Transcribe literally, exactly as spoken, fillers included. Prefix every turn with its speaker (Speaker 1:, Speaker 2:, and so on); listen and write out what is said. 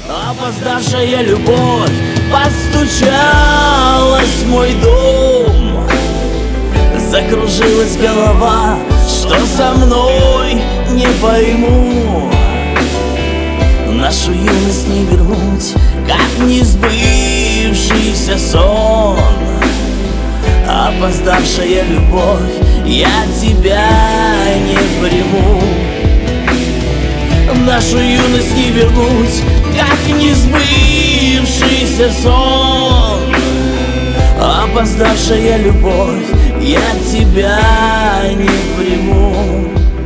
Speaker 1: Опоздавшая любовь постучалась в мой дом. Закружилась голова, что со мной не пойму. Нашу юность не вернуть, как не сбывшийся сон. Опоздавшая любовь, я тебя не приму. Нашу юность не вернуть, как не сбывшийся сон. Опоздавшая любовь, я тебя не приму.